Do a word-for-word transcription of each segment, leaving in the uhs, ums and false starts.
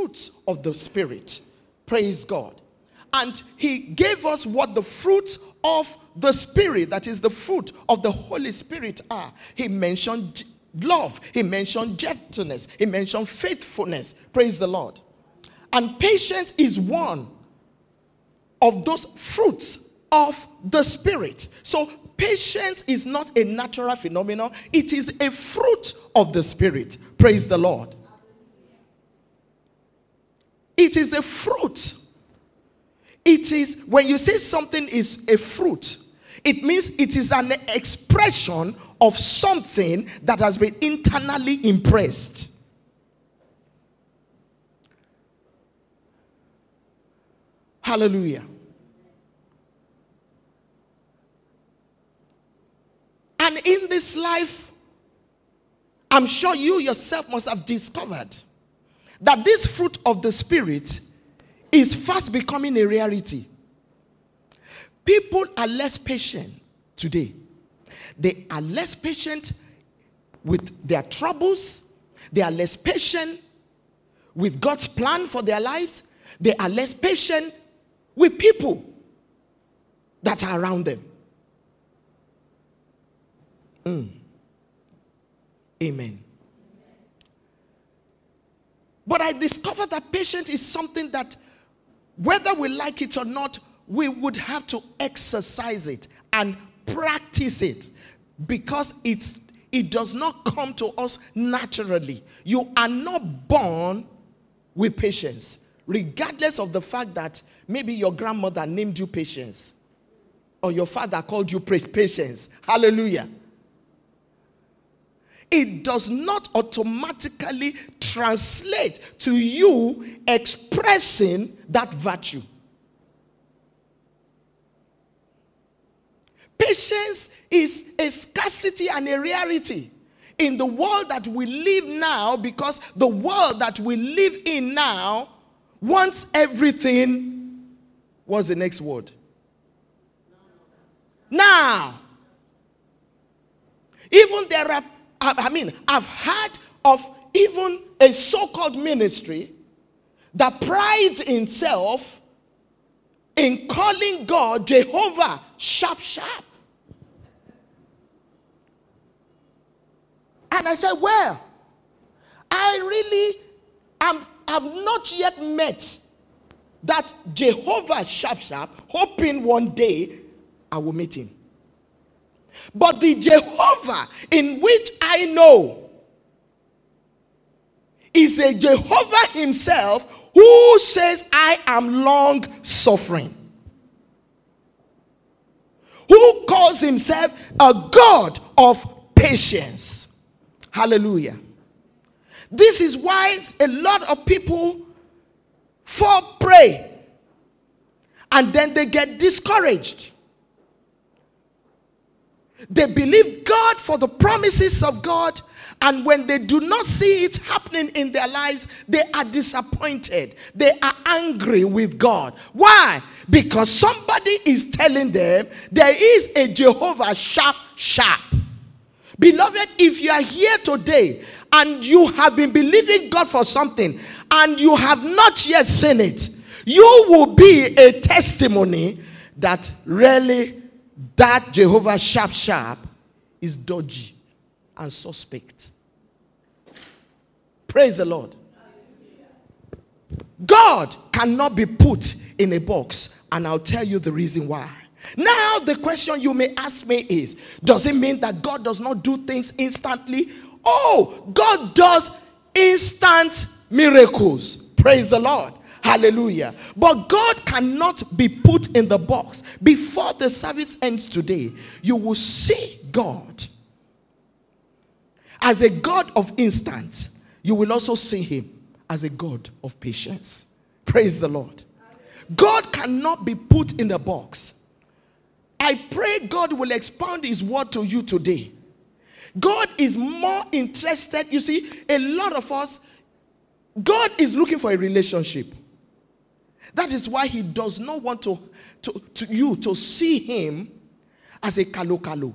fruits of the Spirit. Praise God. And he gave us what the fruits of the Spirit, that is the fruit of the Holy Spirit, are. He mentioned love. He mentioned gentleness. He mentioned faithfulness. Praise the Lord. And patience is one of those fruits of the Spirit. So patience is not a natural phenomenon. It is a fruit of the Spirit. Praise the Lord. It is a fruit. It is, when you say something is a fruit, it means it is an expression of something that has been internally impressed. Hallelujah. And in this life, I'm sure you yourself must have discovered that this fruit of the Spirit is fast becoming a reality. People are less patient today. They are less patient with their troubles. They are less patient with God's plan for their lives. They are less patient with people that are around them. Mm. Amen. But I discovered that patience is something that, whether we like it or not, we would have to exercise it and practice it, because it's, it does not come to us naturally. You are not born with patience, regardless of the fact that maybe your grandmother named you Patience or your father called you Patience. Hallelujah. It does not automatically translate to you expressing that virtue. Patience is a scarcity and a rarity in the world that we live now, because the world that we live in now wants everything. What's the next word? Now. Even there are, I mean, I've heard of even a so-called ministry that prides itself in calling God Jehovah sharp sharp. And I said, well, I really am, have not yet met that Jehovah sharp sharp, hoping one day I will meet him. But the Jehovah in which I know is a Jehovah himself who says, I am long suffering. Who calls himself a God of patience. Hallelujah. This is why a lot of people fall prey and then they get discouraged. They believe God for the promises of God, and when they do not see it happening in their lives, they are disappointed. They are angry with God. Why? Because somebody is telling them there is a Jehovah sharp sharp. Beloved, if you are here today and you have been believing God for something and you have not yet seen it, you will be a testimony that really that Jehovah sharp sharp is dodgy and suspect. Praise the Lord. God cannot be put in a box, and I'll tell you the reason why. Now, the question you may ask me is, does it mean that God does not do things instantly? Oh, God does instant miracles. Praise the Lord. Hallelujah. But God cannot be put in the box. Before the service ends today, you will see God as a God of instant. You will also see him as a God of patience. Praise the Lord. God cannot be put in the box. I pray God will expound his word to you today. God is more interested. You see, a lot of us, God is looking for a relationship. That is why he does not want to, to, to you to see him as a kalo-kalo,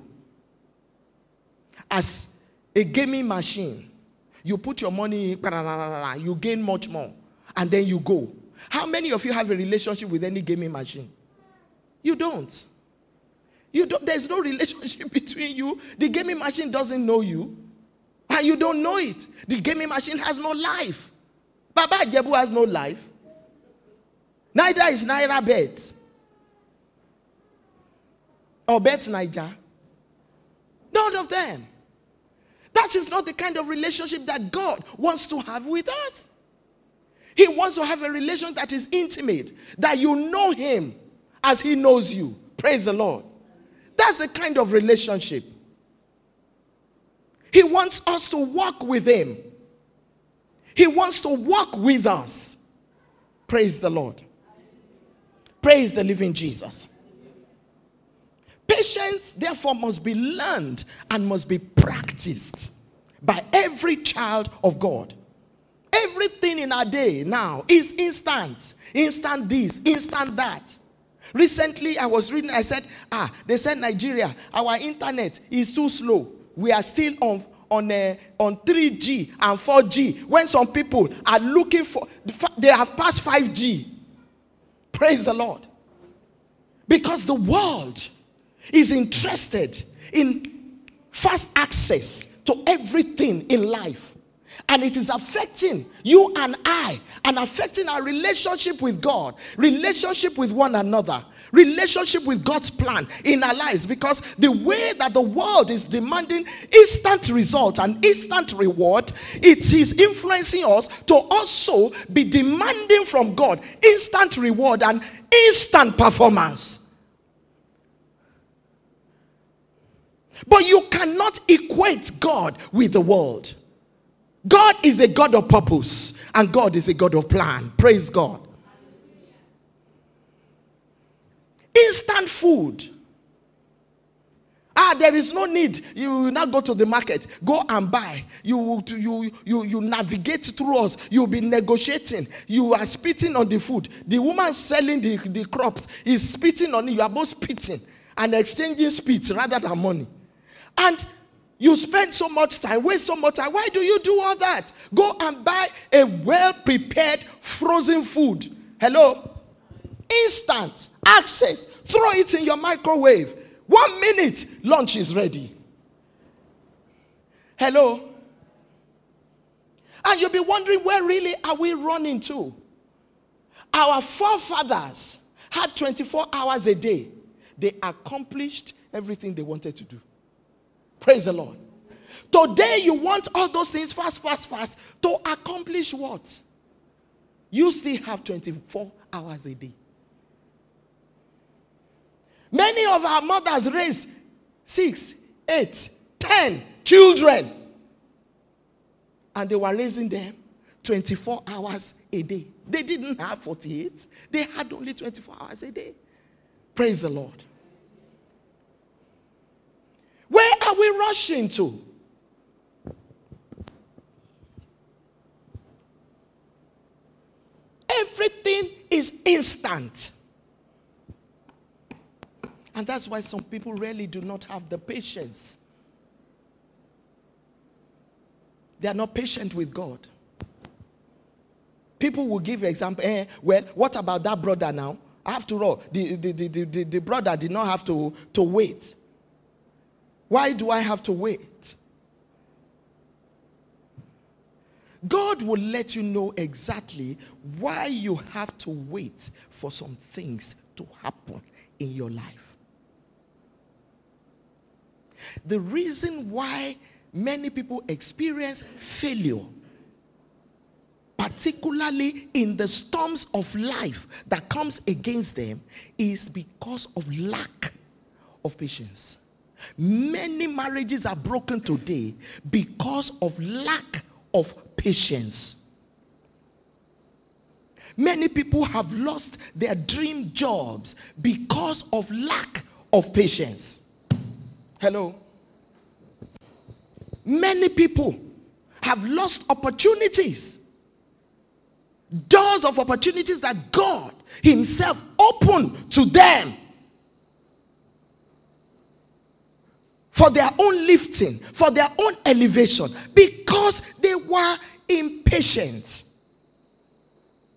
as a gaming machine. You put your money, you gain much more. and then you go. How many of you have a relationship with any gaming machine? You don't. You don't. There's no relationship between you. The gaming machine doesn't know you, and you don't know it. The gaming machine has no life. Baba Ajebu has no life. Neither is Naira Bet or Bet Niger. None of them. That is not the kind of relationship that God wants to have with us. He wants to have a relation that is intimate, that you know him as he knows you. Praise the Lord. That's the kind of relationship. He wants us to walk with him. He wants to walk with us. Praise the Lord. Praise the living Jesus. Patience, therefore, must be learned and must be practiced by every child of God. Everything in our day now is instant. Instant this, instant that. Recently, I was reading, I said, ah, they said Nigeria, our internet is too slow. We are still on, on, uh, on three G and four G. When some people are looking for, they have passed five G. Praise the Lord. Because the world is interested in fast access to everything in life. And it is affecting you and I, and affecting our relationship with God, relationship with one another, relationship with God's plan in our lives. Because the way that the world is demanding instant result and instant reward, it is influencing us to also be demanding from God instant reward and instant performance. But you cannot equate God with the world. God is a God of purpose, and God is a God of plan. Praise God. Instant food. Ah, there is no need. You will not go to the market. Go and buy. You, you, you, you navigate through us. You'll be negotiating. You are spitting on the food. The woman selling the, the crops is spitting on it. You are both spitting and exchanging spit rather than money. And you spend so much time, waste so much time. Why do you do all that? Go and buy a well-prepared frozen food. Hello? Instant access. Throw it in your microwave. One minute, lunch is ready. Hello? And you'll be wondering, where really are we running to? Our forefathers had twenty-four hours a day. They accomplished everything they wanted to do. Praise the Lord. Today you want all those things fast, fast, fast. To accomplish what? You still have twenty-four hours a day. Many of our mothers raised six, eight, ten children. And they were raising them twenty-four hours a day. They didn't have forty-eight. They had only twenty-four hours a day. Praise the Lord. Where are we rushing to? Everything is instant. And that's why some people really do not have the patience. They are not patient with God. People will give example. Eh, well, what about that brother now? After all, the, the, the, the, the brother did not have to, to wait. Why do I have to wait? God will let you know exactly why you have to wait for some things to happen in your life. The reason why many people experience failure, particularly in the storms of life that comes against them, is because of lack of patience. Many marriages are broken today because of lack of patience. Many people have lost their dream jobs because of lack of patience. Hello? Many people have lost opportunities. Doors of opportunities that God himself opened to them for their own lifting, for their own elevation, because they were impatient.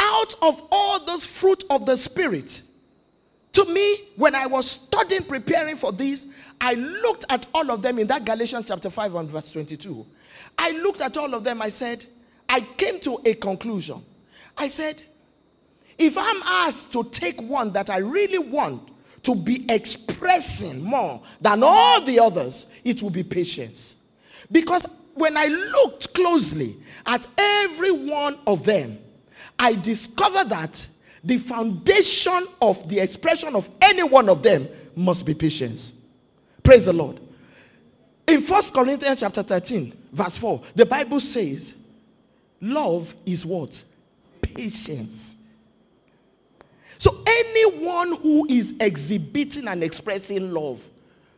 out of all those fruit of the Spirit, to me, when I was studying, preparing for this, I looked at all of them in that Galatians chapter five and verse twenty-two. I looked at all of them, I said, I came to a conclusion. I said, if I'm asked to take one that I really want to be expressing more than all the others, it will be patience. Because when I looked closely at every one of them, I discovered that the foundation of the expression of any one of them must be patience. Praise the Lord. In First Corinthians chapter thirteen, verse four, the Bible says, love is what? Patience. So anyone who is exhibiting and expressing love,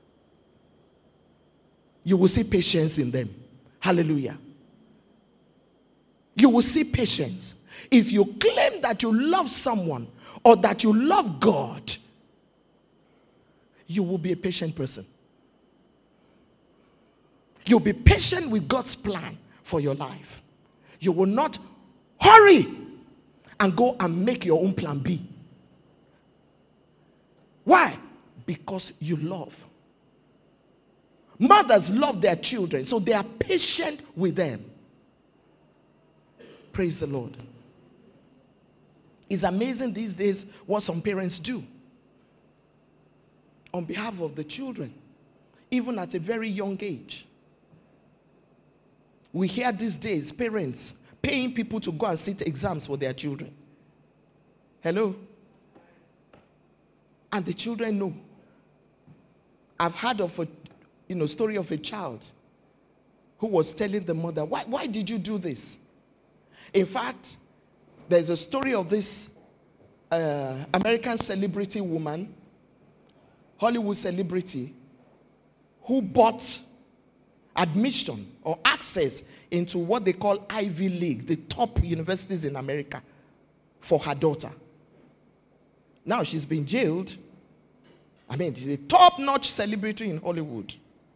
you will see patience in them. Hallelujah. You will see patience. If you claim that you love someone or that you love God, you will be a patient person. You'll be patient with God's plan for your life. You will not hurry and go and make your own plan B. Why? Because you love. Mothers love their children, so they are patient with them. Praise the Lord. It's amazing these days what some parents do on behalf of the children, even at a very young age. We hear these days parents paying people to go and sit exams for their children. Hello? And the children know. I've heard of a you know, story of a child who was telling the mother, why, why did you do this? In fact, there's a story of this uh, American celebrity woman, Hollywood celebrity, who bought admission or access into what they call Ivy League, the top universities in America, for her daughter. Now she's been jailed. I mean, she's a top-notch celebrity in Hollywood.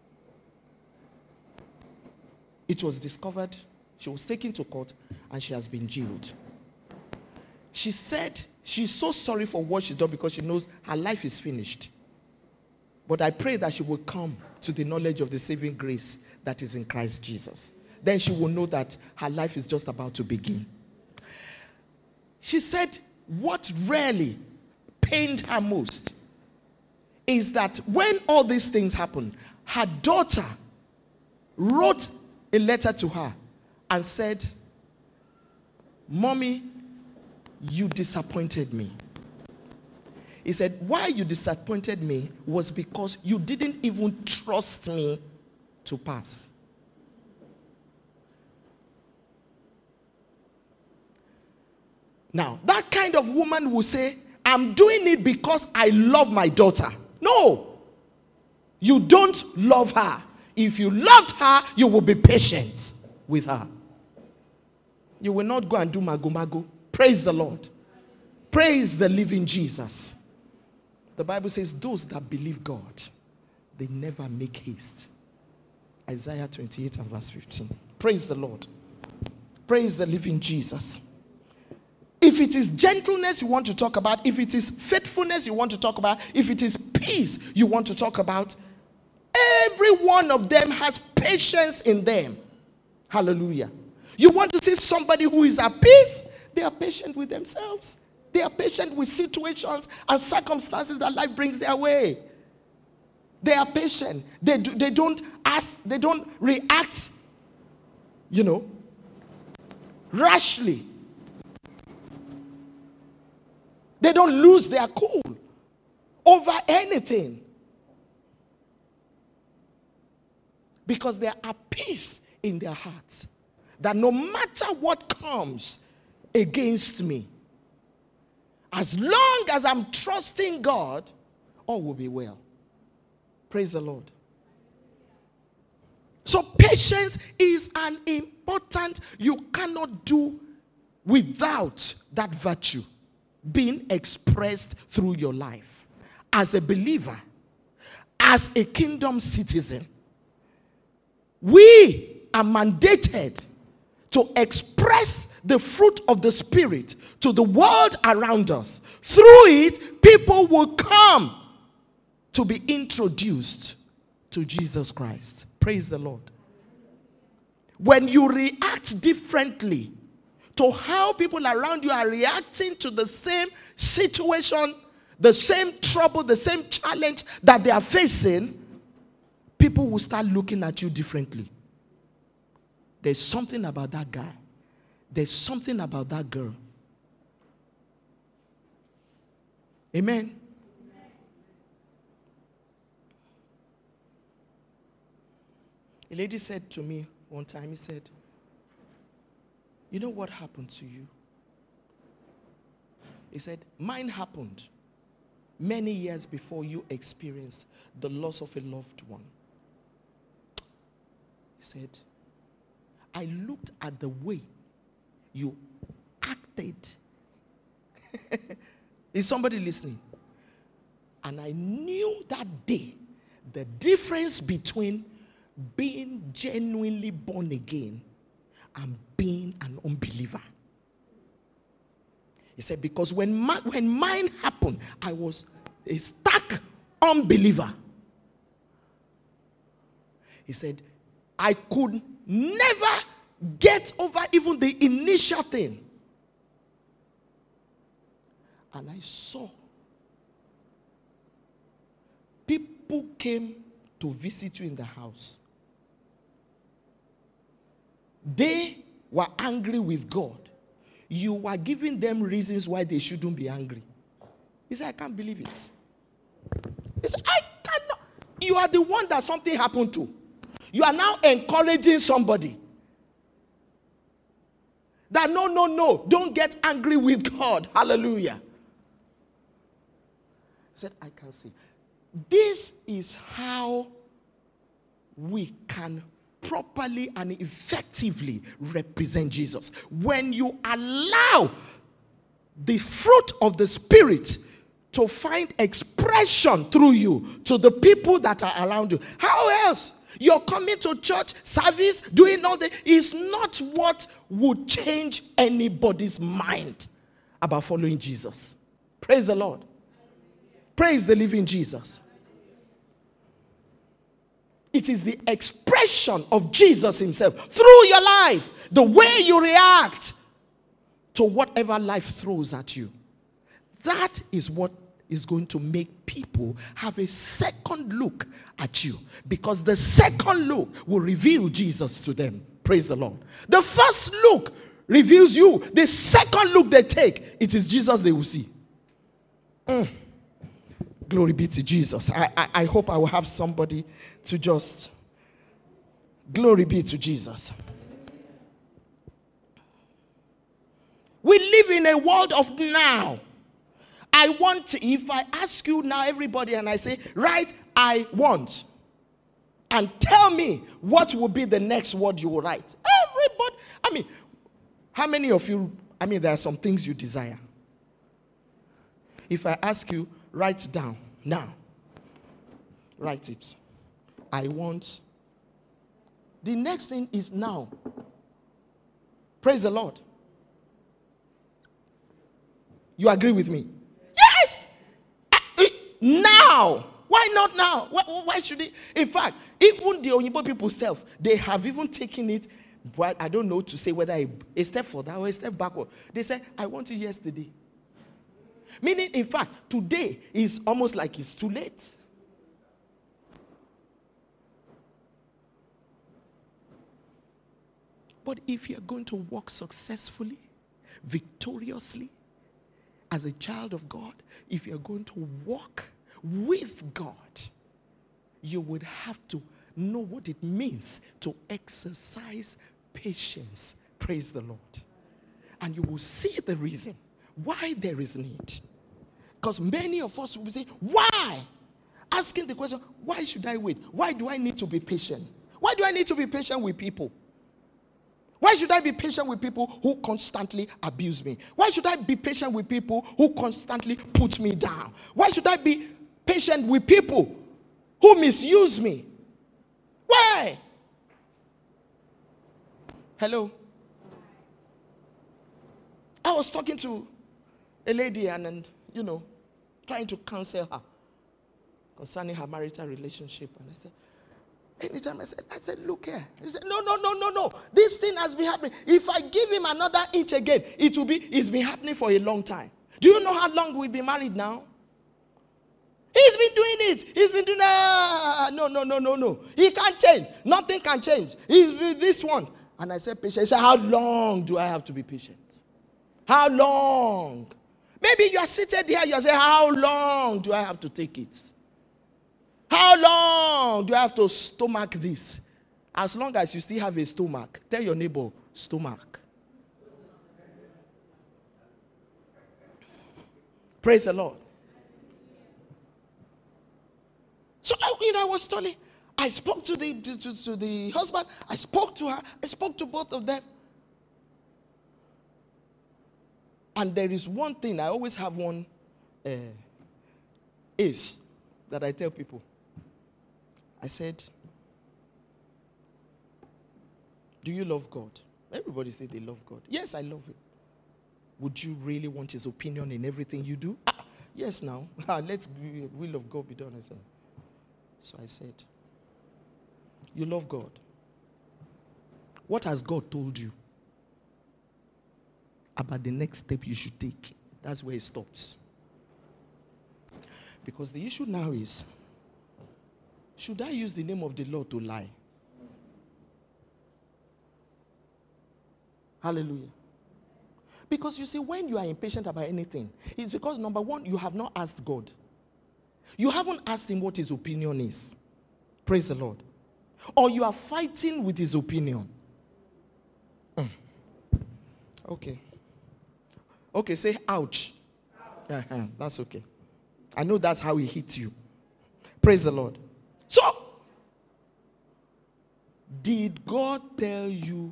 It was discovered, she was taken to court, and she has been jailed. She said she's so sorry for what she's done because she knows her life is finished. But I pray that she will come to the knowledge of the saving grace that is in Christ Jesus. Then she will know that her life is just about to begin. She said what really pained her most is that when all these things happened, her daughter wrote a letter to her and said, Mommy, you disappointed me. He said, why you disappointed me was because you didn't even trust me to pass. Now, that kind of woman will say, I'm doing it because I love my daughter. No, you don't love her. If you loved her, you will be patient with her. You will not go and do mago mago. Praise the Lord. Praise the living Jesus. The Bible says those that believe God, they never make haste. Isaiah twenty-eight and verse fifteen. Praise the Lord. Praise the living Jesus. If it is gentleness you want to talk about, if it is faithfulness you want to talk about, if it is peace you want to talk about, every one of them has patience in them. Hallelujah. You want to see somebody who is at peace? They are patient with themselves. They are patient with situations and circumstances that life brings their way. They are patient. They, do, they don't ask, they don't react, you know, rashly. They don't lose their cool over anything. Because they are at peace in their hearts. That no matter what comes against me, as long as I'm trusting God, all will be well. Praise the Lord. So patience is an important, you cannot do without that virtue being expressed through your life. As a believer, as a kingdom citizen, we are mandated to express the fruit of the Spirit to the world around us, through it, people will come to be introduced to Jesus Christ. Praise the Lord. When you react differently to how people around you are reacting to the same situation, the same trouble, the same challenge that they are facing, people will start looking at you differently. There's something about that guy. There's something about that girl. Amen. A lady said to me one time, he said, you know what happened to you? He said, mine happened many years before you experienced the loss of a loved one. He said, I looked at the way you acted. Is somebody listening? And I knew that day the difference between being genuinely born again and being an unbeliever. He said, because when, my, when mine happened, I was a stark unbeliever. He said, I could never get over even the initial thing. And I saw people came to visit you in the house. They were angry with God. You were giving them reasons why they shouldn't be angry. He said, I can't believe it. He said, I cannot. You are the one that something happened to. You are now encouraging somebody. That no, no, no, don't get angry with God. Hallelujah. He said, I can see. This is how we can properly and effectively represent Jesus. When you allow the fruit of the Spirit to find expression through you to the people that are around you. How else? You're coming to church service, doing all that is not what would change anybody's mind about following Jesus. Praise the Lord. Praise the living Jesus. It is the expression of Jesus himself through your life, the way you react to whatever life throws at you. That is what is going to make people have a second look at you, because the second look will reveal Jesus to them. Praise the Lord. The first look reveals you. The second look they take, it is Jesus they will see. Mm. Glory be to Jesus. I, I, I hope I will have somebody to just... Glory be to Jesus. We live in a world of now. I want to, if I ask you now, everybody, and I say, write, I want, and tell me what will be the next word you will write. Everybody, I mean, how many of you, I mean, there are some things you desire. If I ask you, write down, now, write it. I want. The next thing is now. Praise the Lord. You agree with me? Yes! Now! Why not now? Why, why should it? In fact, even the Onyibo people self, they have even taken it, but I don't know to say whether a, a step forward or a step backward. They said, I want it yesterday. Meaning, in fact, today is almost like it's too late. But if you're going to walk successfully, victoriously, as a child of God, if you're going to walk with God, you would have to know what it means to exercise patience. Praise the Lord. And you will see the reason why there is need. Because many of us will say, why? Asking the question, why should I wait? Why do I need to be patient? Why do I need to be patient with people? Why should I be patient with people who constantly abuse me? Why should I be patient with people who constantly put me down? Why should I be patient with people who misuse me? Why? Hello? was talking to a lady and, and, you know, trying to counsel her concerning her marital relationship. And I said, anytime I said, I said, look here. He said, no, no, no, no, no. This thing has been happening. If I give him another inch again, it will be, it's been happening for a long time. Do you know how long we've been married now? He's been doing it. He's been doing that. No, no, no, no, no. He can't change. Nothing can change. He's with this one. And I said, patient. He said, how long do I have to be patient? How long? Maybe you are seated here. You are saying, how long do I have to take it? How long do I have to stomach this? As long as you still have a stomach, tell your neighbor, stomach. Praise the Lord. So, you know, I was telling, I spoke to the, to, to the husband, I spoke to her, I spoke to both of them. And there is one thing, I always have one uh, is that I tell people. I said, do you love God? Everybody say they love God. Yes, I love him. Would you really want his opinion in everything you do? Ah, yes, now. Let's the will of God be done. I said. So I said, you love God. What has God told you about the next step you should take? That's where it stops. Because the issue now is, should I use the name of the Lord to lie? Hallelujah. Because you see, when you are impatient about anything, it's because, number one, you have not asked God. You haven't asked him what his opinion is. Praise the Lord. Or you are fighting with his opinion. Mm. Okay. Okay, say ouch. ouch. Uh-huh, that's okay. I know that's how he hit you. Praise the Lord. So, did God tell you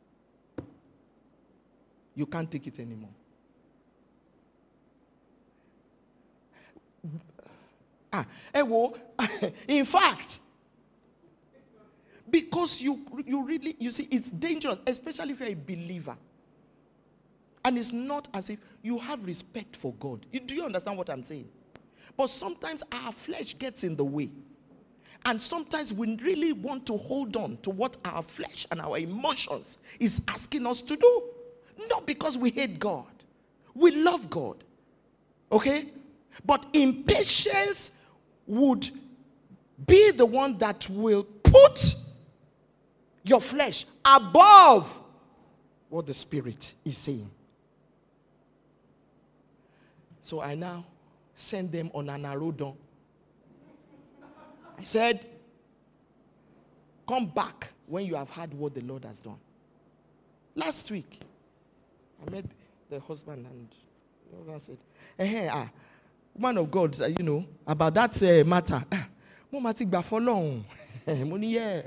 you can't take it anymore? Ah, eh, well, in fact, because you you really, you see, it's dangerous, especially if you're a believer. And it's not as if you have respect for God. You, do you understand what I'm saying? But sometimes our flesh gets in the way. And sometimes we really want to hold on to what our flesh and our emotions is asking us to do. Not because we hate God. We love God. Okay? But impatience would be the one that will put your flesh above what the Spirit is saying. So I now send them on an arrow down. I said, come back when you have heard what the Lord has done. Last week, I met the husband and the husband said, hey, hey, ah, man of God, uh, you know, about that uh, matter. Yeah.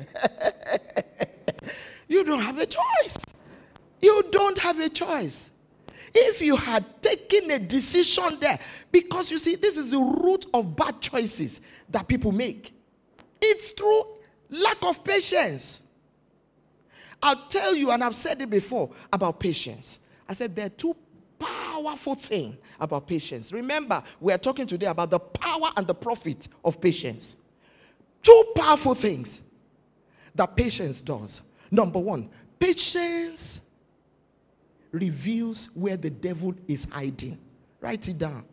You don't have a choice. You don't have a choice. If you had taken a decision there, because you see, this is the root of bad choices that people make. It's through lack of patience. I'll tell you, and I've said it before, about patience. I said there are two powerful things about patience. Remember, we are talking today about the power and the profit of patience. Two powerful things that patience does. Number one, patience reveals where the devil is hiding. Write it down.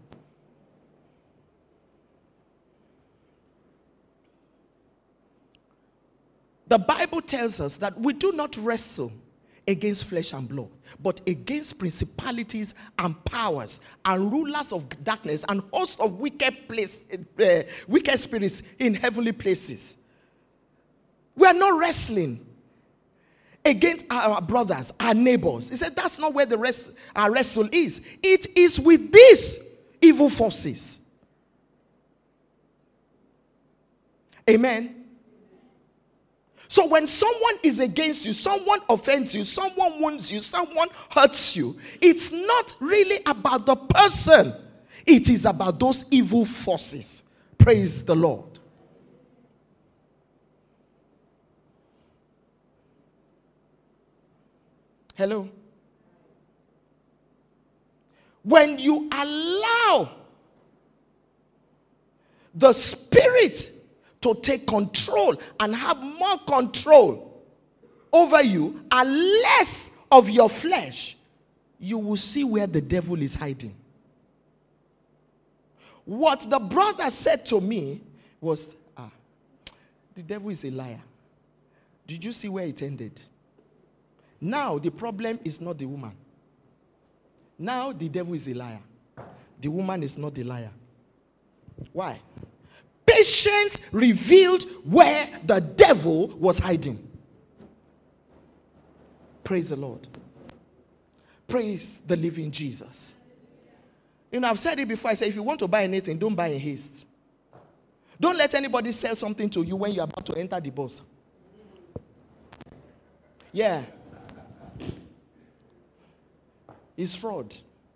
The Bible tells us that we do not wrestle against flesh and blood, but against principalities and powers and rulers of darkness and hosts of wicked place, uh, wicked spirits in heavenly places. We are not wrestling against our brothers, our neighbors. He said that's not where the rest, our wrestle is. It is with these evil forces. Amen. So when someone is against you, someone offends you, someone wounds you, someone hurts you, it's not really about the person. It is about those evil forces. Praise the Lord. Hello? When you allow the Spirit to take control and have more control over you and less of your flesh, you will see where the devil is hiding. What the brother said to me was, ah, the devil is a liar. Did you see where it ended? Now the problem is not the woman. Now the devil is a liar. The woman is not the liar. Why? Patience revealed where the devil was hiding. Praise the Lord. Praise the living Jesus. You know, I've said it before. I say, if you want to buy anything, don't buy in haste. Don't let anybody sell something to you when you're about to enter the bus. Yeah. It's fraud.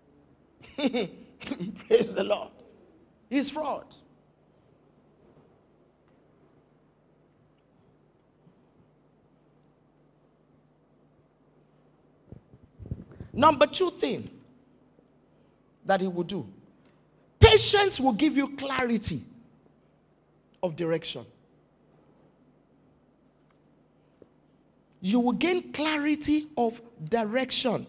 Praise the Lord. It's fraud. Number two thing that he will do. Patience will give you clarity of direction. You will gain clarity of direction.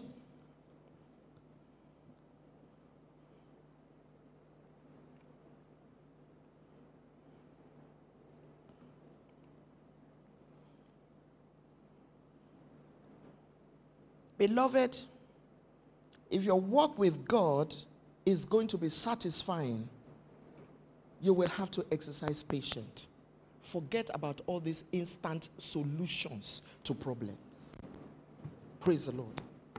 Beloved, if your walk with God is going to be satisfying, you will have to exercise patience. Forget about all these instant solutions to problems. Praise the Lord.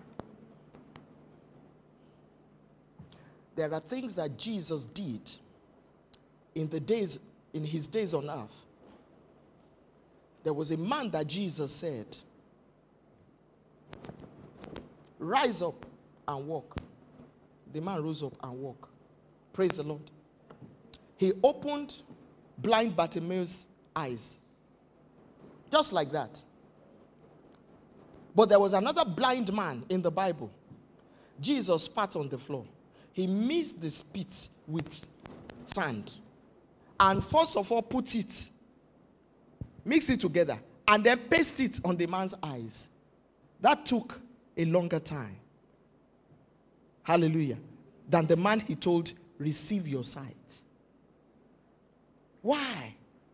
There are things that Jesus did in the days, in his days on earth. There was a man that Jesus said, rise up and walk. The man rose up and walked. Praise the Lord. He opened blind Bartimaeus' eyes. Just like that. But there was another blind man in the Bible. Jesus spat on the floor. He mixed the spit with sand. And first of all, put it, mix it together, and then paste it on the man's eyes. That took a longer time. Hallelujah. Than the man he told, receive your sight. Why?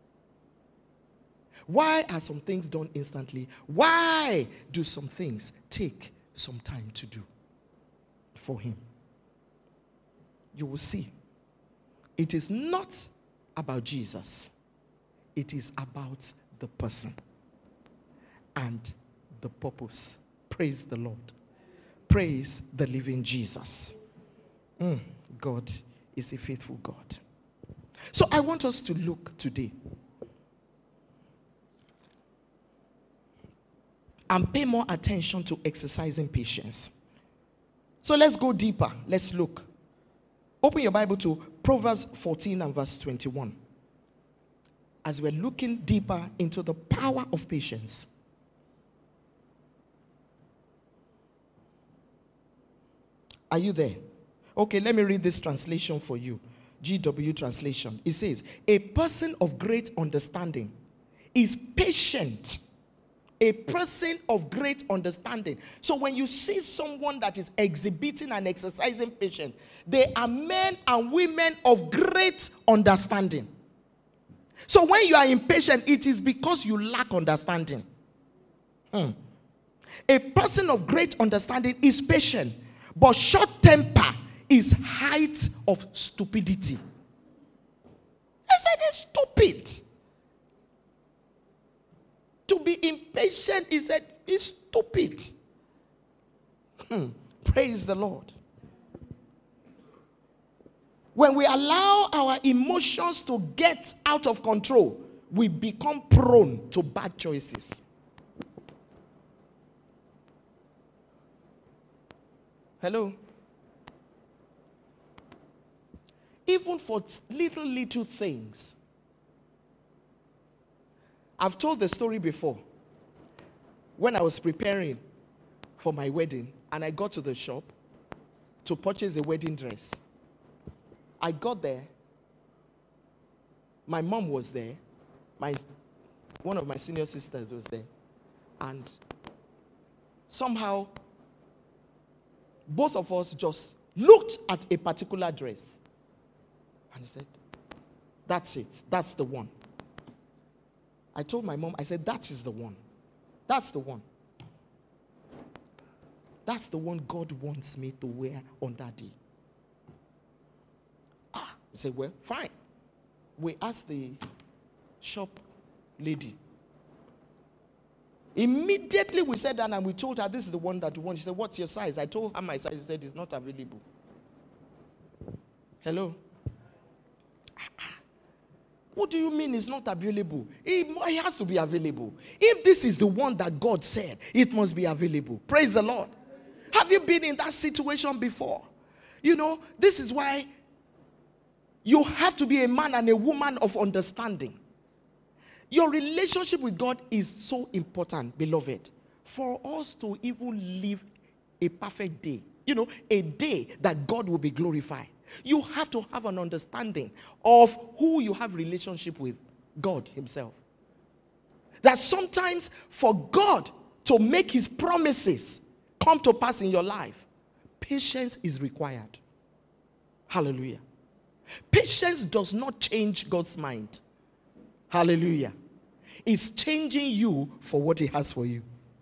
Why are some things done instantly? Why do some things take some time to do for him? You will see. It is not about Jesus. It is about the person and the purpose. Praise the Lord. Praise the living Jesus. Mm, God is a faithful God. So I want us to look today and pay more attention to exercising patience. So let's go deeper. Let's look. Open your Bible to Proverbs fourteen and verse twenty-one. As we're looking deeper into the power of patience. Are you there? Okay, let me read this translation for you. G W translation. It says, a person of great understanding is patient. A person of great understanding. So when you see someone that is exhibiting and exercising patience, they are men and women of great understanding. So when you are impatient, it is because you lack understanding. Hmm. A person of great understanding is patient, but short temper is height of stupidity. I said it's stupid. To be impatient, he said, is stupid. Hmm. Praise the Lord. When we allow our emotions to get out of control, we become prone to bad choices. Hello? Even for little, little things. I've told the story before. When I was preparing for my wedding and I got to the shop, to purchase a wedding dress. I got there. My mom was there. My one of my senior sisters was there. And somehow, both of us just looked at a particular dress. And he said, that's it. That's the one. I told my mom, I said, that is the one. That's the one. That's the one God wants me to wear on that day. Ah, I said, well, fine. We asked the shop lady. Immediately we sat down and we told her, this is the one that we want. She said, what's your size? I told her my size. She said, it's not available. Hello? What do you mean it's not available? It, it has to be available. If this is the one that God said, it must be available. Praise the Lord. Have you been in that situation before? You know, this is why you have to be a man and a woman of understanding. Your relationship with God is so important, beloved, for us to even live a perfect day. You know, a day that God will be glorified. You have to have an understanding of who you have relationship with, God himself. That sometimes for God to make his promises come to pass in your life, patience is required. Hallelujah. Patience does not change God's mind. Hallelujah. It's changing you for what he has for you.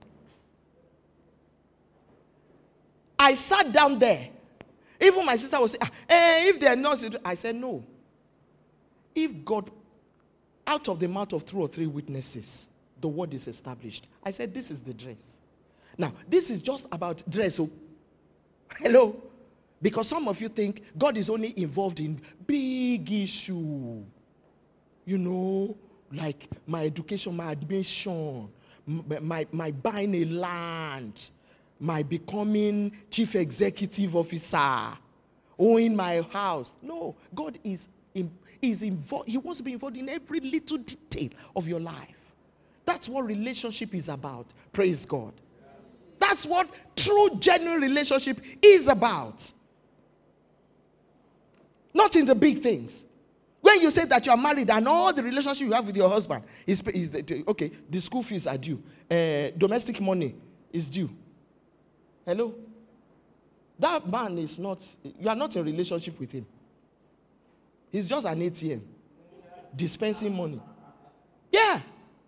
I sat down there. Even my sister was saying, ah, eh, if they're not, I said, no. If God, out of the mouth of two or three witnesses, the word is established. I said, this is the dress. Now, this is just about dress. So, hello? Because some of you think God is only involved in big issue. You know, like my education, my admission, my, my, my buying a land, my becoming chief executive officer, owning my house. No, God is, in, is involved. He wants to be involved in every little detail of your life. That's what relationship is about. Praise God. That's what true, genuine relationship is about. Not in the big things. When you say that you are married and all the relationship you have with your husband is, is okay, the school fees are due. Uh, domestic money is due. Hello? That man is not, you are not in a relationship with him. He's just an A T M. Dispensing money. Yeah.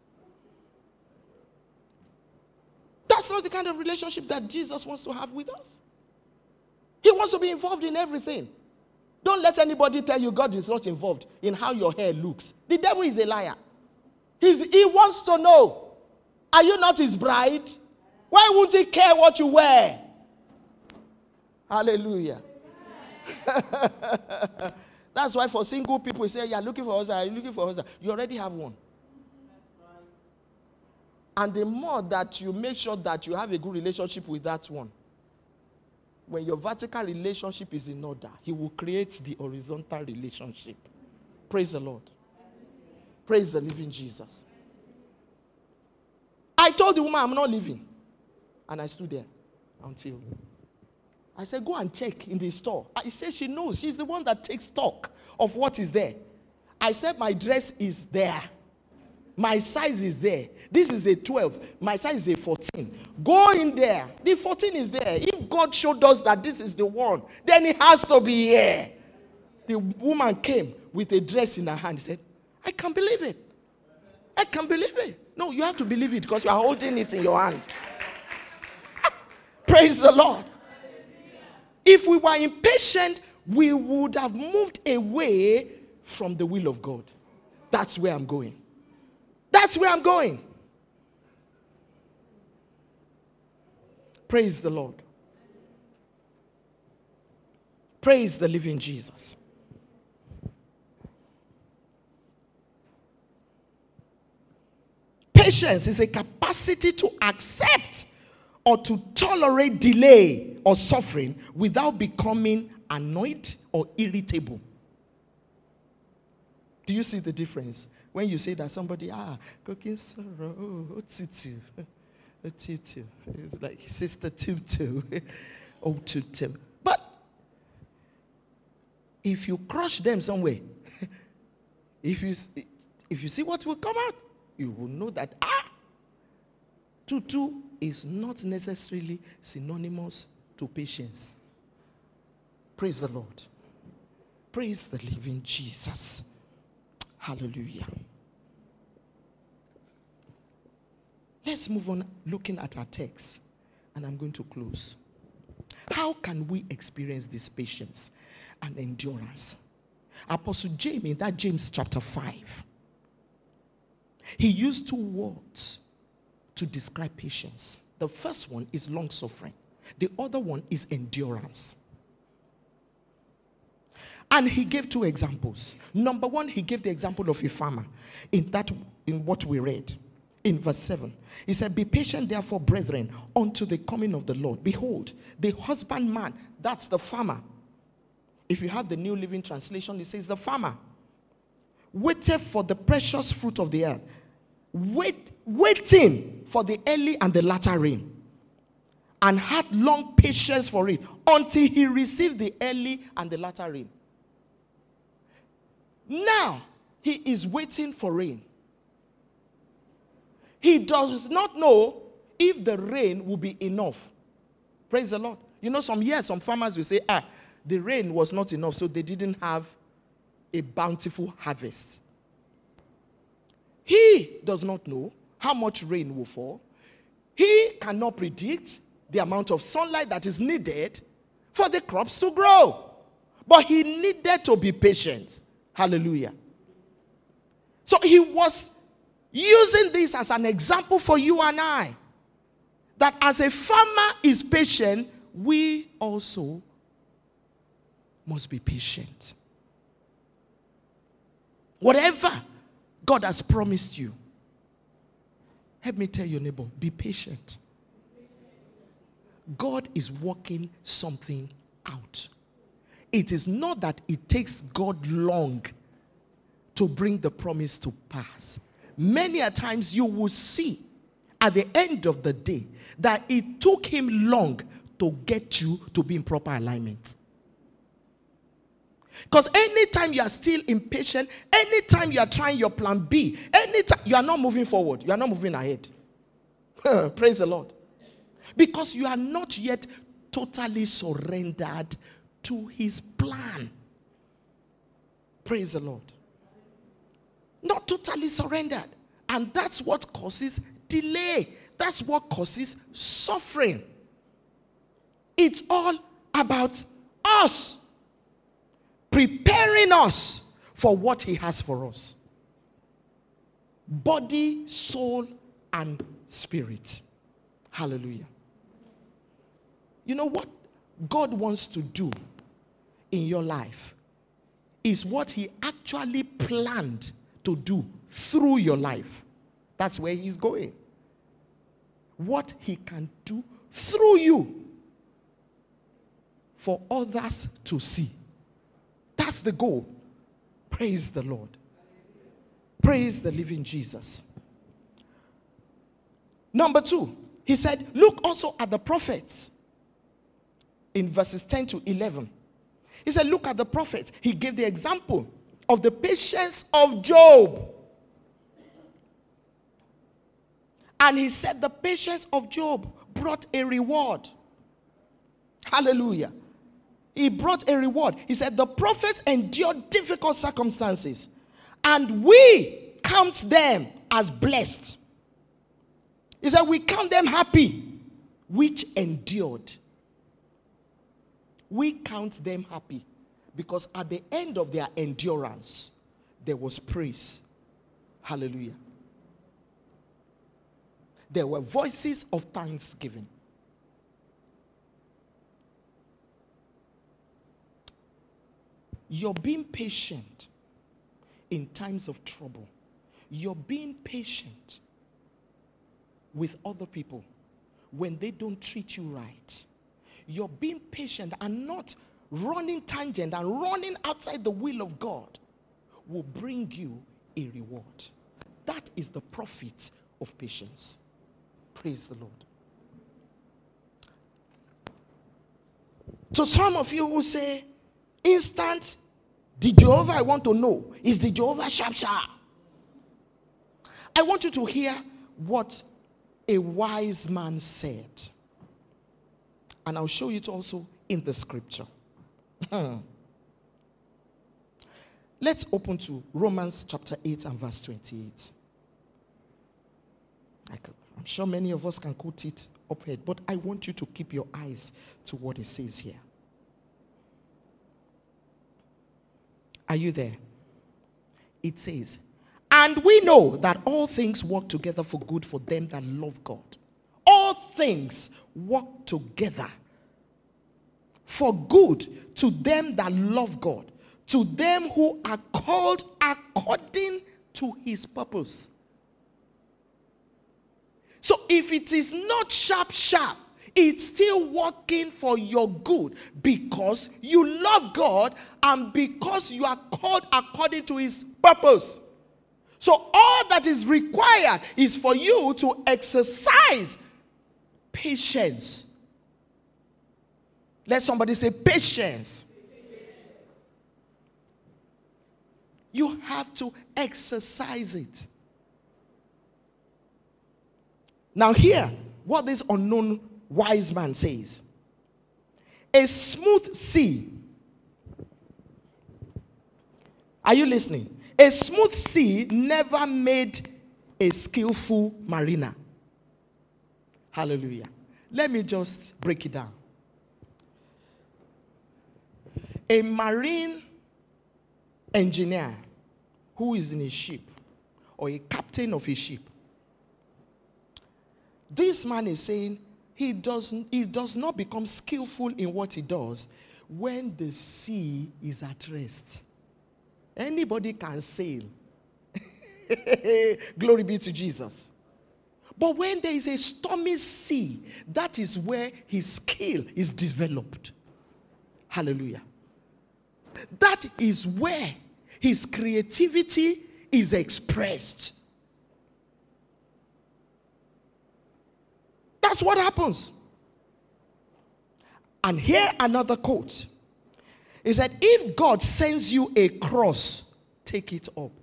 That's not the kind of relationship that Jesus wants to have with us. He wants to be involved in everything. Don't let anybody tell you God is not involved in how your hair looks. The devil is a liar. He's, he wants to know, are you not his bride? Why won't he care what you wear? Hallelujah. That's why for single people, say, you're looking for a husband, you're looking for a husband. You already have one. And the more that you make sure that you have a good relationship with that one, when your vertical relationship is in order, he will create the horizontal relationship. Praise the Lord. Praise the living Jesus. I told the woman, I'm not leaving. And I stood there until I said, go and check in the store. I said, she knows. She's the one that takes stock of what is there. I said, my dress is there. My size is there. This is a twelve. My size is a fourteen. Go in there. The fourteen is there. If God showed us that this is the one, then it has to be here. The woman came with a dress in her hand. She said, I can't believe it. I can't believe it. No, you have to believe it because you are holding it in your hand. Praise the Lord. If we were impatient, we would have moved away from the will of God. That's where I'm going. That's where I'm going. Praise the Lord. Praise the living Jesus. Patience is a capacity to accept or to tolerate delay or suffering without becoming annoyed or irritable. Do you see the difference? When you say that somebody, ah, cooking sorrow, oh, tutu, oh, tutu. It's like Sister Tutu, oh, tutu. But if you crush them somewhere, if you if you see what will come out, you will know that ah, tutu is not necessarily synonymous to patience. Praise the Lord. Praise the living Jesus. Hallelujah. Let's move on looking at our text, and I'm going to close. How can we experience this patience and endurance? Apostle James, in that James chapter five, he used two words to describe patience. The first one is long suffering. The other one is endurance. And he gave two examples. Number one, he gave the example of a farmer in that in what we read in verse seven. He said, "Be patient, therefore, brethren, unto the coming of the Lord. Behold, the husbandman," that's the farmer. If you have the New Living Translation, it says the farmer waited for the precious fruit of the earth, wait, waiting for the early and the latter rain, and had long patience for it until he received the early and the latter rain. Now, he is waiting for rain. He does not know if the rain will be enough. Praise the Lord. You know, some years, some farmers will say, ah, the rain was not enough, so they didn't have a bountiful harvest. He does not know how much rain will fall. He cannot predict the amount of sunlight that is needed for the crops to grow. But he needed to be patient. Hallelujah. So he was using this as an example for you and I, that as a farmer is patient, we also must be patient. Whatever God has promised you, help me tell your neighbor, be patient. God is working something out. It is not that it takes God long to bring the promise to pass. Many a times you will see at the end of the day that it took him long to get you to be in proper alignment. Because anytime you are still impatient, anytime you are trying your plan B, anytime you are not moving forward, you are not moving ahead. Praise the Lord. Because you are not yet totally surrendered to his plan. Praise the Lord. Not totally surrendered. And that's what causes delay. That's what causes suffering. It's all about us. Preparing us for what he has for us. Body, soul, and spirit. Hallelujah. You know what God wants to do in your life is what he actually planned to do through your life. That's where he's going. What he can do through you for others to see. That's the goal. Praise the Lord. Praise the living Jesus. Number two, he said, look also at the prophets. In verses ten to eleven. He said, look at the prophets. He gave the example of the patience of Job. And he said the patience of Job brought a reward. Hallelujah. He brought a reward. He said the prophets endured difficult circumstances, and we count them as blessed. He said we count them happy, which endured. We count them happy because at the end of their endurance, there was praise. Hallelujah. There were voices of thanksgiving. You're being patient in times of trouble. You're being patient with other people when they don't treat you right. You're being patient and not running tangent and running outside the will of God will bring you a reward. That is the profit of patience. Praise the Lord. To some of you who say, instant The Jehovah I want to know is the Jehovah sharp sharp. I want you to hear what a wise man said. And I'll show you it also in the scripture. Let's open to Romans chapter eight and verse twenty-eight. I could, I'm sure many of us can quote it up ahead, but I want you to keep your eyes to what it says here. Are you there? It says, and we know that all things work together for good for them that love God. All things work together for good to them that love God, to them who are called according to his purpose. So if it is not sharp, sharp, it's still working for your good because you love God and because you are called according to his purpose. So all that is required is for you to exercise patience. Let somebody say patience. You have to exercise it. Now here, what this unknown wise man says. A smooth sea. Are you listening? A smooth sea never made a skillful mariner. Hallelujah. Let me just break it down. A marine engineer who is in a ship or a captain of a ship. This man is saying he does, he does not become skillful in what he does when the sea is at rest. Anybody can sail. Glory be to Jesus. But when there is a stormy sea, that is where his skill is developed. Hallelujah. That is where his creativity is expressed. That's what happens. And here another quote. It said, if God sends you a cross, take it up.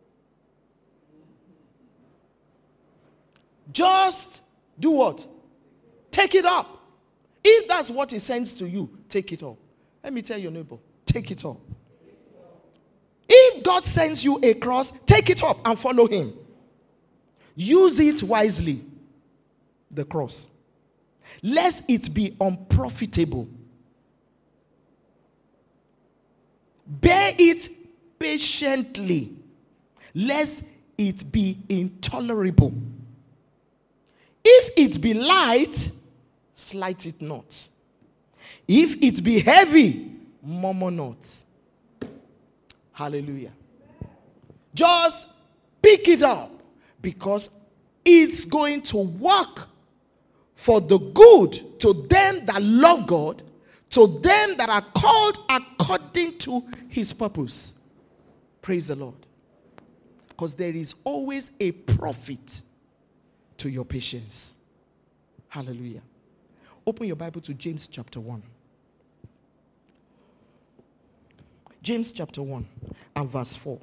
Just do what? Take it up. If that's what he sends to you, take it up. Let me tell your neighbor, take it up. If God sends you a cross, take it up and follow him. Use it wisely, the cross, lest it be unprofitable. Bear it patiently, lest it be intolerable. If it be light, slight it not. If it be heavy, murmur not. Hallelujah. Just pick it up because it's going to work for the good to them that love God, to them that are called according to his purpose. Praise the Lord. Because there is always a profit to your patience. Hallelujah. Open your Bible to James chapter one. James chapter one and verse four.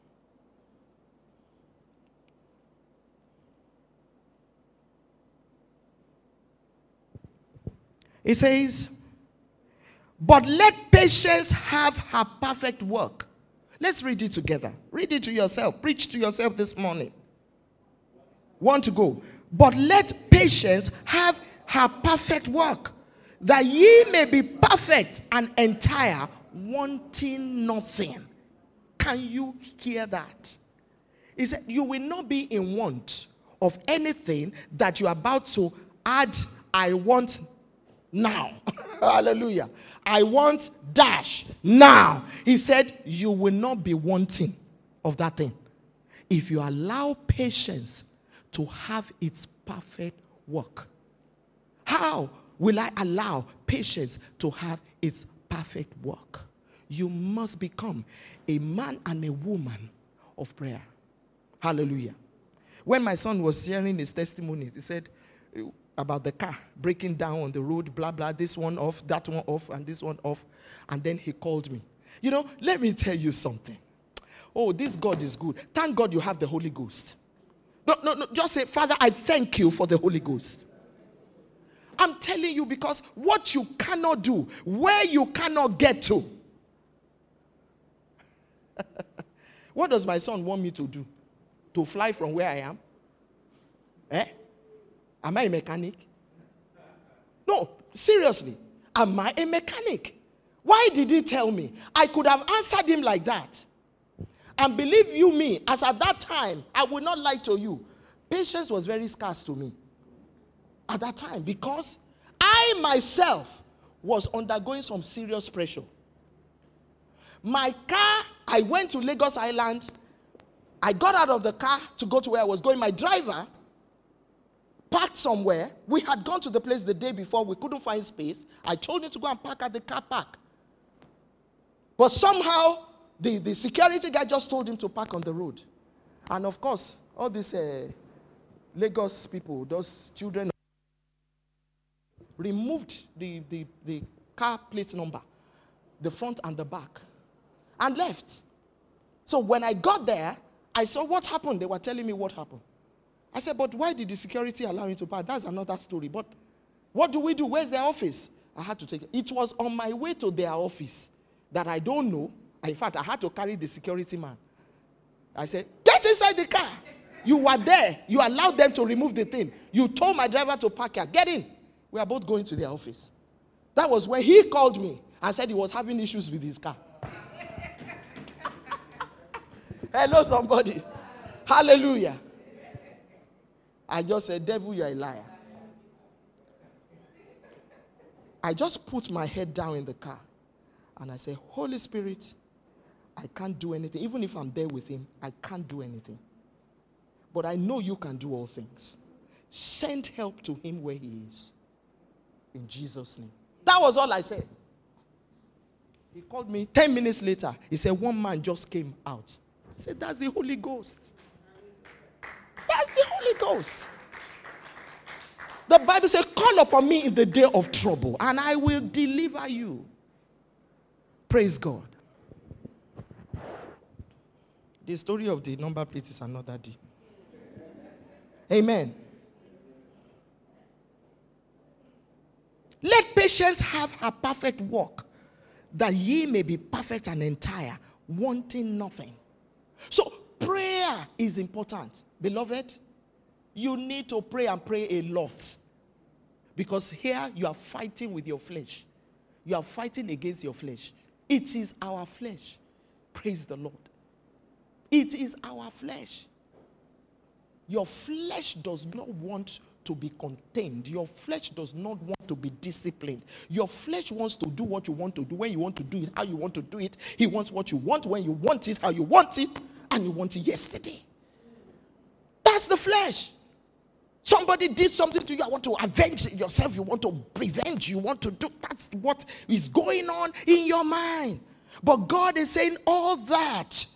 It says, but let patience have her perfect work. Let's read it together. Read it to yourself. Preach to yourself this morning. Want to go. But let patience have her perfect work, that ye may be perfect and entire, wanting nothing. Can you hear that? He said, you will not be in want of anything that you're about to add, I want now. Hallelujah. I want dash now. He said, you will not be wanting of that thing if you allow patience to have its perfect work. How will I allow patience to have its perfect work? You must become a man and a woman of prayer. Hallelujah. When my son was sharing his testimony, he said about the car breaking down on the road, blah, blah, this one off, that one off, and this one off. And then he called me. You know, let me tell you something. Oh, this God is good. Thank God you have the Holy Ghost. No, no, no. Just say, Father, I thank you for the Holy Ghost. I'm telling you, because what you cannot do, where you cannot get to. What does my son want me to do? To fly from where I am? Eh? Am I a mechanic? No, seriously. Am I a mechanic? Why did he tell me? I could have answered him like that. And believe you me, as at that time, I would not lie to you. Patience was very scarce to me at that time, because I myself was undergoing some serious pressure. My car, I went to Lagos Island. I got out of the car to go to where I was going. My driver parked somewhere. We had gone to the place the day before. We couldn't find space. I told him to go and park at the car park. But somehow, the, the security guy just told him to park on the road. And of course, all these uh, Lagos people, those children, removed the, the, the car plate number, the front and the back, and left. So when I got there, I saw what happened. They were telling me what happened. I said, but why did the security allow me to park? That's another story. But what do we do? Where's their office? I had to take it. It was on my way to their office that I don't know. In fact, I had to carry the security man. I said, get inside the car. You were there. You allowed them to remove the thing. You told my driver to park here. Get in. We are both going to their office. That was when he called me and said he was having issues with his car. Hello, somebody. Hallelujah. I just said, devil, you're a liar. I just put my head down in the car and I said, Holy Spirit, I can't do anything. Even if I'm there with him, I can't do anything. But I know you can do all things. Send help to him where he is. In Jesus' name. That was all I said. He called me ten minutes later. He said, one man just came out. I said, that's the Holy Ghost. That's the Holy Ghost. The Bible says, call upon me in the day of trouble, and I will deliver you. Praise God. The story of the number plate is another day. Amen. Let patience have her perfect work, that ye may be perfect and entire, wanting nothing. So prayer is important. Beloved, you need to pray and pray a lot. Because here you are fighting with your flesh. You are fighting against your flesh. It is our flesh. Praise the Lord. It is our flesh. Your flesh does not want to be contained. Your flesh does not want to be disciplined. Your flesh wants to do what you want to do, when you want to do it, how you want to do it. He wants what you want, when you want it, how you want it, and you want it yesterday. That's the flesh. Somebody did something to you, I want to avenge yourself, you want to prevent, you want to do, that's what is going on in your mind. But God is saying all that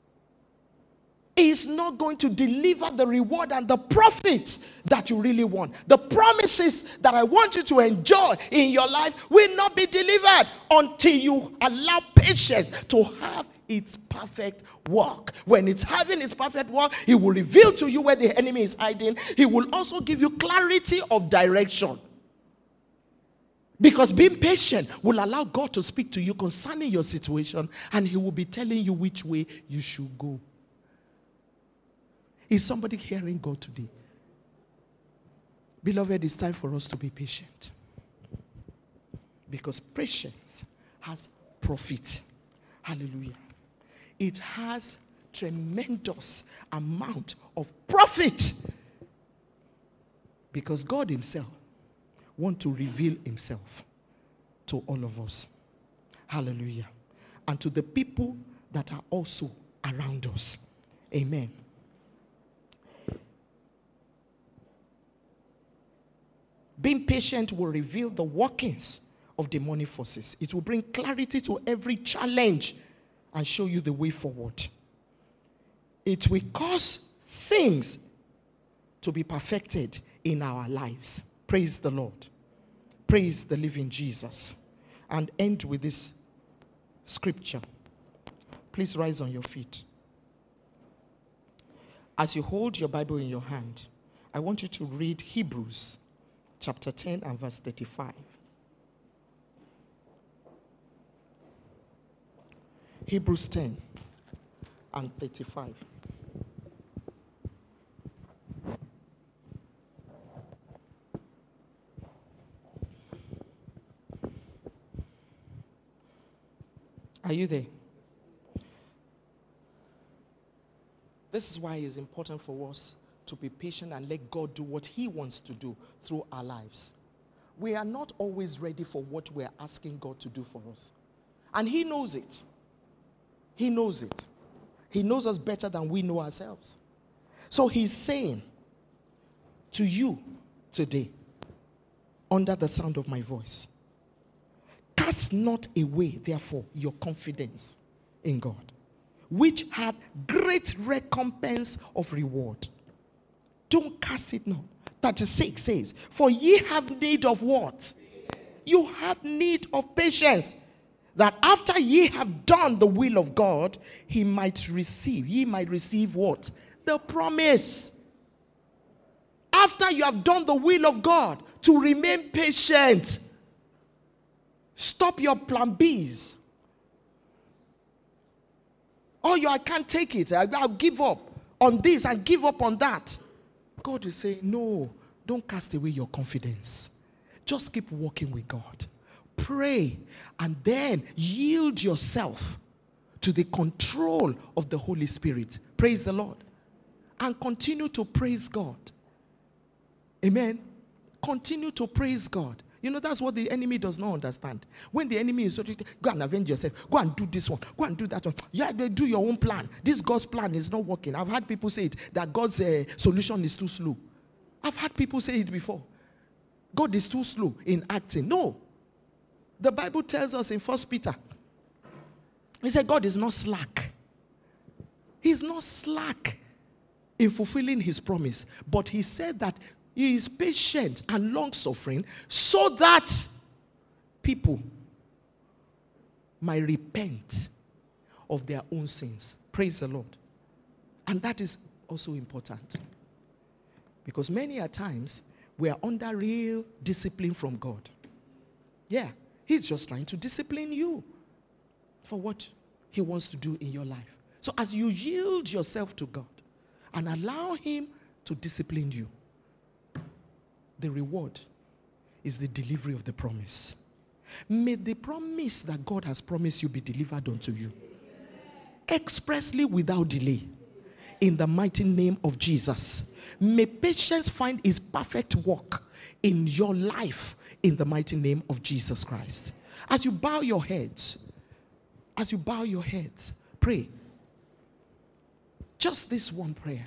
is not going to deliver the reward and the profit that you really want. The promises that I want you to enjoy in your life will not be delivered until you allow patience to have its perfect work. When it's having its perfect work, He will reveal to you where the enemy is hiding. He will also give you clarity of direction. Because being patient will allow God to speak to you concerning your situation, and He will be telling you which way you should go. Is somebody hearing God today? Beloved, it's time for us to be patient. Because patience has profit. Hallelujah. It has tremendous amount of profit. Because God Himself wants to reveal Himself to all of us. Hallelujah. And to the people that are also around us. Amen. Being patient will reveal the workings of demonic forces. It will bring clarity to every challenge and show you the way forward. It will cause things to be perfected in our lives. Praise the Lord. Praise the living Jesus. And end with this scripture. Please rise on your feet. As you hold your Bible in your hand, I want you to read Hebrews chapter ten and verse thirty-five. Hebrews ten and thirty-five. Are you there? This is why it's important for us to be patient and let God do what He wants to do through our lives. We are not always ready for what we are asking God to do for us. And He knows it. He knows it. He knows us better than we know ourselves. So He's saying to you today, under the sound of my voice, cast not away, therefore, your confidence in God, which had great recompense of reward. Don't cast it not. thirty-six says, for ye have need of what? You have need of patience, that after ye have done the will of God, he might receive, ye might receive what? The promise. After you have done the will of God, to remain patient. Stop your plan B's. Oh, you, I can't take it. I, I'll give up on this and give up on that. God is saying, no, don't cast away your confidence. Just keep walking with God. Pray and then yield yourself to the control of the Holy Spirit. Praise the Lord. And continue to praise God. Amen. Continue to praise God. You know, that's what the enemy does not understand. When the enemy is, go and avenge yourself. Go and do this one. Go and do that one. Yeah, do your own plan. This God's plan is not working. I've had people say it, that God's uh, solution is too slow. I've had people say it before. God is too slow in acting. No. The Bible tells us in First Peter, he said God is not slack. He's not slack in fulfilling his promise. But he said that he is patient and long-suffering so that people might repent of their own sins. Praise the Lord. And that is also important. Because many a times we are under real discipline from God. Yeah, he's just trying to discipline you for what he wants to do in your life. So as you yield yourself to God and allow him to discipline you, the reward is the delivery of the promise. May the promise that God has promised you be delivered unto you expressly without delay. In the mighty name of Jesus. May patience find its perfect work in your life in the mighty name of Jesus Christ. As you bow your heads, as you bow your heads, pray. Just this one prayer.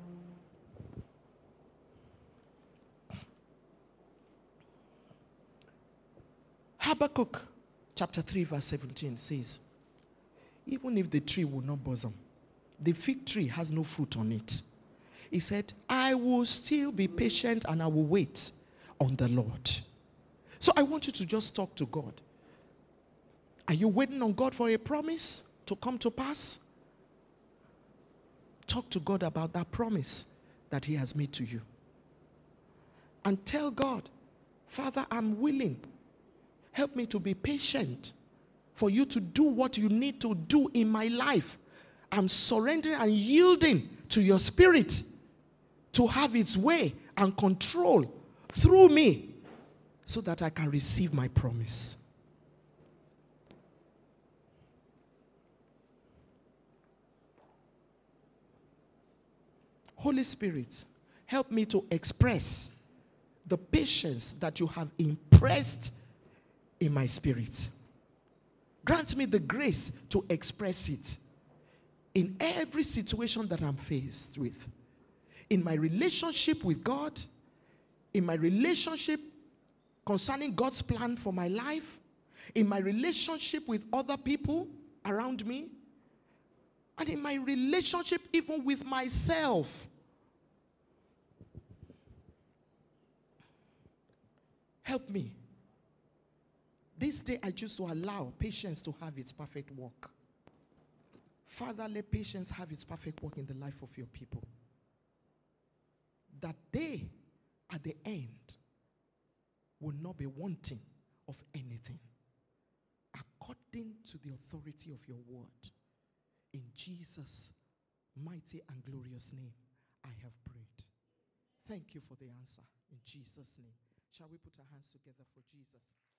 Habakkuk chapter three verse seventeen says, even if the tree will not blossom, the fig tree has no fruit on it. He said, I will still be patient and I will wait on the Lord. So I want you to just talk to God. Are you waiting on God for a promise to come to pass? Talk to God about that promise that he has made to you. And tell God, Father, I'm willing. Help me to be patient for you to do what you need to do in my life. I'm surrendering and yielding to your spirit to have its way and control through me so that I can receive my promise. Holy Spirit, help me to express the patience that you have impressed in my spirit. Grant me the grace to express it in every situation that I'm faced with. In my relationship with God, in my relationship concerning God's plan for my life, in my relationship with other people around me, and in my relationship even with myself. Help me This day I choose to allow patience to have its perfect work. Father, let patience have its perfect work in the life of your people. That they, at the end, will not be wanting of anything. According to the authority of your word. In Jesus' mighty and glorious name, I have prayed. Thank you for the answer. In Jesus' name. Shall we put our hands together for Jesus?